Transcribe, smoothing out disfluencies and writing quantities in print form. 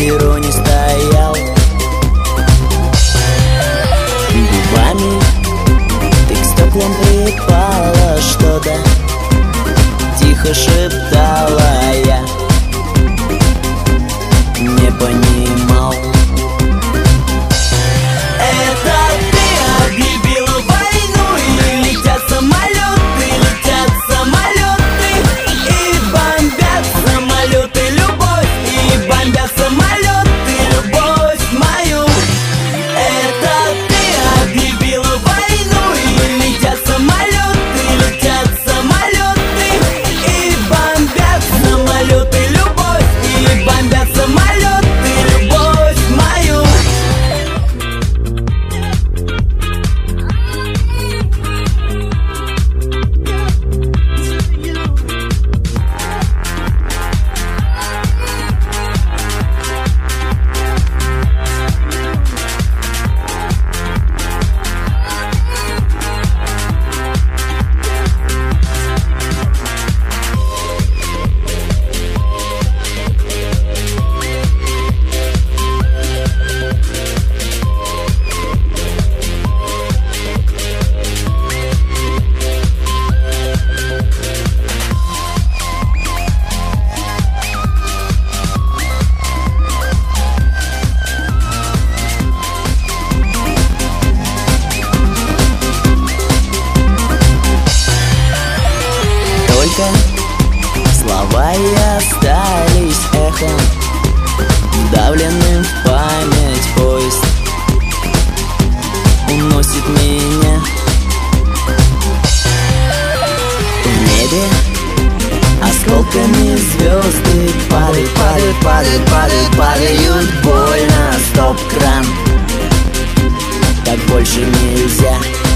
перу не стоял. Губами ты к стеклам припала, что-то тихо шептала, я не понимал. Это ты объявила войну, и летят самолеты, и бомбят самолеты любовь, и бомбят самолеты любовь мою. Это ты объявила войну, и летят самолеты, и бомбят самолеты любовь, и бомбят самолеты любовь мою. Только слова и остались эхом, вдавленным в память поезд уносит меня. В небе осколками звезды падают, падают, падают, падают, падают. Больно, стоп-кран, так больше нельзя.